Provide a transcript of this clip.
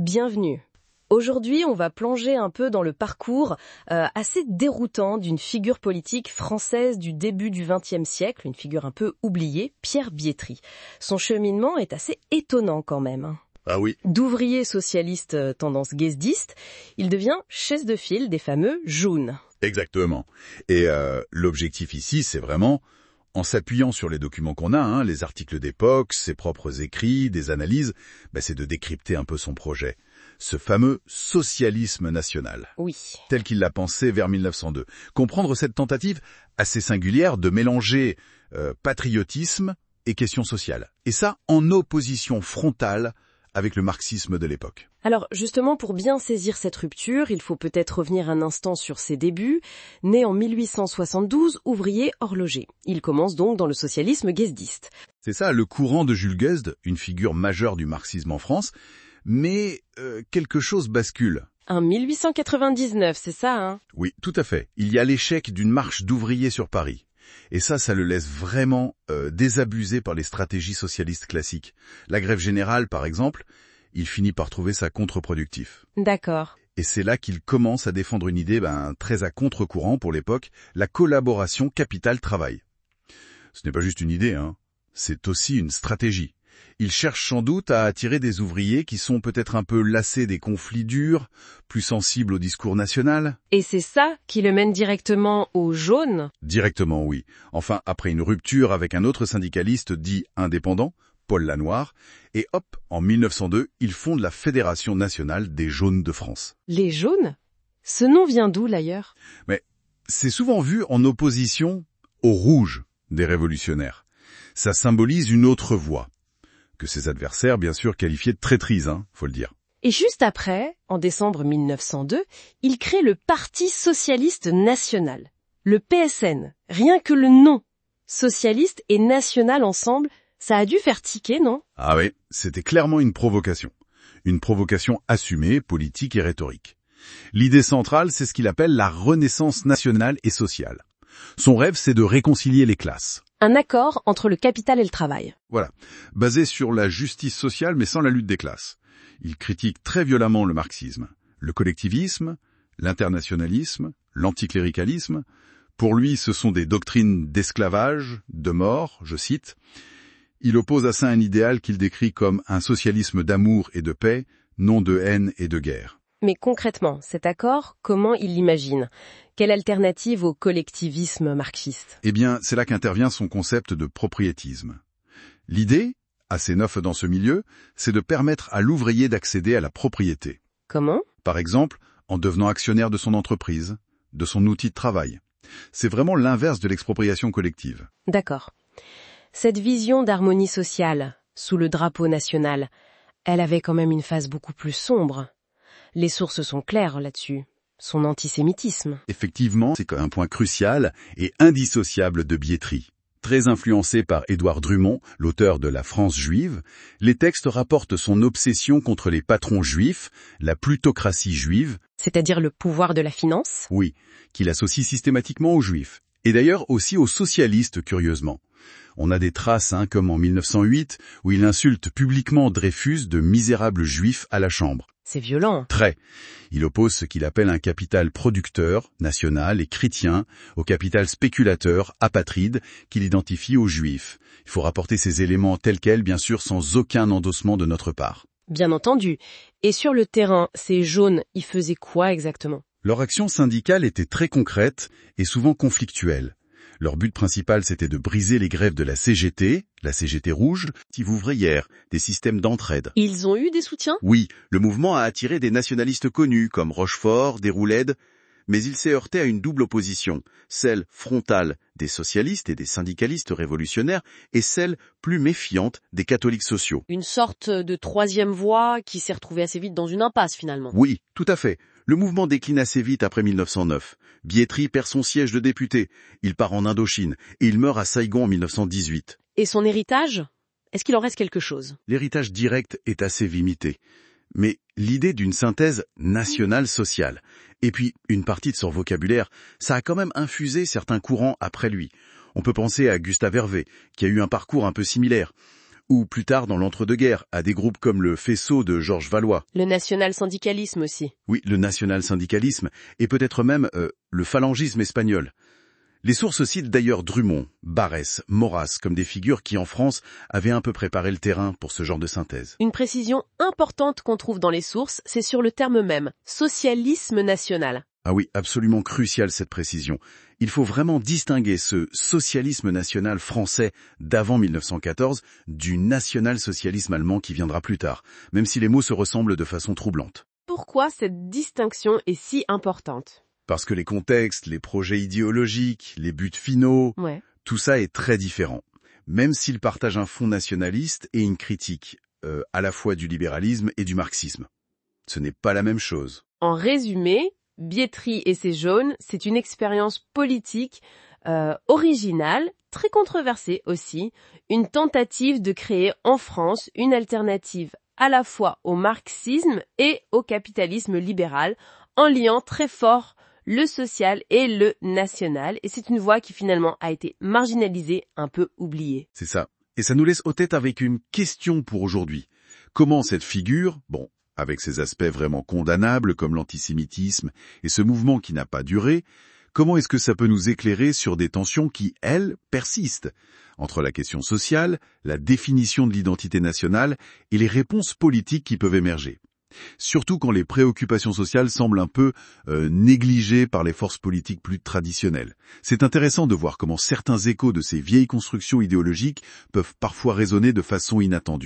Bienvenue. Aujourd'hui, on va plonger un peu dans le parcours assez déroutant d'une figure politique française du début du XXe siècle, une figure un peu oubliée, Pierre Biétry. Son cheminement est assez étonnant quand même. Ah oui. D'ouvrier socialiste tendance guesdiste, il devient chaise de file des fameux jaunes. Exactement. Et l'objectif ici, c'est vraiment, en s'appuyant sur les documents qu'on a, les articles d'époque, ses propres écrits, des analyses, c'est de décrypter un peu son projet. Ce fameux socialisme national. Oui. Tel qu'il l'a pensé vers 1902. Comprendre cette tentative assez singulière de mélanger patriotisme et questions sociales. Et ça, en opposition frontale avec le marxisme de l'époque. Alors justement, pour bien saisir cette rupture, il faut peut-être revenir un instant sur ses débuts. Né en 1872, ouvrier horloger. Il commence donc dans le socialisme guesdiste. C'est ça, le courant de Jules Guesde, une figure majeure du marxisme en France, mais quelque chose bascule. En 1899, c'est ça, hein? Oui, tout à fait. Il y a l'échec d'une marche d'ouvriers sur Paris. Et ça le laisse vraiment désabusé par les stratégies socialistes classiques. La grève générale, par exemple, il finit par trouver ça contre-productif. D'accord. Et c'est là qu'il commence à défendre une idée très à contre-courant pour l'époque, la collaboration capital-travail. Ce n'est pas juste une idée, c'est aussi une stratégie. Il cherche sans doute à attirer des ouvriers qui sont peut-être un peu lassés des conflits durs, plus sensibles au discours national. Et c'est ça qui le mène directement aux jaunes? Directement, oui. Enfin, après une rupture avec un autre syndicaliste dit indépendant, Paul Lanoir, et hop, en 1902, il fonde la Fédération nationale des jaunes de France. Les jaunes? Ce nom vient d'où, d'ailleurs? Mais c'est souvent vu en opposition aux rouges des révolutionnaires. Ça symbolise une autre voie, que ses adversaires, bien sûr, qualifiaient de traîtrise, faut le dire. Et juste après, en décembre 1902, il crée le Parti socialiste national, le PSN. Rien que le nom, socialiste et national ensemble, ça a dû faire tiquer, non? Ah oui, c'était clairement une provocation. Une provocation assumée, politique et rhétorique. L'idée centrale, c'est ce qu'il appelle la renaissance nationale et sociale. Son rêve, c'est de réconcilier les classes. Un accord entre le capital et le travail. Voilà, basé sur la justice sociale mais sans la lutte des classes. Il critique très violemment le marxisme, le collectivisme, l'internationalisme, l'anticléricalisme. Pour lui, ce sont des doctrines d'esclavage, de mort, je cite. Il oppose à ça un idéal qu'il décrit comme un socialisme d'amour et de paix, non de haine et de guerre. Mais concrètement, cet accord, comment il l'imagine? Quelle alternative au collectivisme marxiste? Eh bien, c'est là qu'intervient son concept de propriétisme. L'idée, assez neuf dans ce milieu, c'est de permettre à l'ouvrier d'accéder à la propriété. Comment? Par exemple, en devenant actionnaire de son entreprise, de son outil de travail. C'est vraiment l'inverse de l'expropriation collective. D'accord. Cette vision d'harmonie sociale, sous le drapeau national, elle avait quand même une face beaucoup plus sombre. Les sources sont claires là-dessus. Son antisémitisme. Effectivement, c'est un point crucial et indissociable de Biétry. Très influencé par Édouard Drumont, l'auteur de La France juive, les textes rapportent son obsession contre les patrons juifs, la plutocratie juive. C'est-à-dire le pouvoir de la finance? Oui, qu'il associe systématiquement aux juifs. Et d'ailleurs aussi aux socialistes, curieusement. On a des traces, comme en 1908, où il insulte publiquement Dreyfus de misérable juif à la Chambre. C'est violent. Très. Il oppose ce qu'il appelle un capital producteur, national et chrétien, au capital spéculateur, apatride, qu'il identifie aux juifs. Il faut rapporter ces éléments tels quels, bien sûr, sans aucun endossement de notre part. Bien entendu. Et sur le terrain, ces jaunes, ils faisaient quoi exactement? Leur action syndicale était très concrète et souvent conflictuelle. Leur but principal, c'était de briser les grèves de la CGT rouge, ouvrière, des systèmes d'entraide. Ils ont eu des soutiens? Oui, le mouvement a attiré des nationalistes connus comme Rochefort, Déroulède, mais il s'est heurté à une double opposition, celle frontale des socialistes et des syndicalistes révolutionnaires et celle plus méfiante des catholiques sociaux. Une sorte de troisième voie qui s'est retrouvée assez vite dans une impasse finalement. Oui, tout à fait. Le mouvement décline assez vite après 1909. Biétry perd son siège de député. Il part en Indochine et il meurt à Saïgon en 1918. Et son héritage? Est-ce qu'il en reste quelque chose? L'héritage direct est assez limité. Mais l'idée d'une synthèse nationale sociale, et puis une partie de son vocabulaire, ça a quand même infusé certains courants après lui. On peut penser à Gustave Hervé, qui a eu un parcours un peu similaire. Ou plus tard dans l'entre-deux-guerres, à des groupes comme le Faisceau de Georges Valois. Le national-syndicalisme aussi. Oui, le national-syndicalisme, et peut-être même le phalangisme espagnol. Les sources citent d'ailleurs Drummond, Barrès, Maurras comme des figures qui en France avaient un peu préparé le terrain pour ce genre de synthèse. Une précision importante qu'on trouve dans les sources, c'est sur le terme même, socialisme national. Ah oui, absolument cruciale cette précision. Il faut vraiment distinguer ce socialisme national français d'avant 1914 du national-socialisme allemand qui viendra plus tard, même si les mots se ressemblent de façon troublante. Pourquoi cette distinction est si importante ? Parce que les contextes, les projets idéologiques, les buts finaux, tout ça est très différent. Même s'ils partagent un fond nationaliste et une critique, à la fois du libéralisme et du marxisme. Ce n'est pas la même chose. En résumé, Biétry et ses jaunes, c'est une expérience politique originale, très controversée aussi, une tentative de créer en France une alternative à la fois au marxisme et au capitalisme libéral, en liant très fort le social et le national, et c'est une voie qui finalement a été marginalisée, un peu oubliée. C'est ça. Et ça nous laisse aux têtes avec une question pour aujourd'hui. Comment cette figure, avec ses aspects vraiment condamnables comme l'antisémitisme et ce mouvement qui n'a pas duré, comment est-ce que ça peut nous éclairer sur des tensions qui, elles, persistent entre la question sociale, la définition de l'identité nationale et les réponses politiques qui peuvent émerger? Surtout quand les préoccupations sociales semblent un peu négligées par les forces politiques plus traditionnelles. C'est intéressant de voir comment certains échos de ces vieilles constructions idéologiques peuvent parfois résonner de façon inattendue.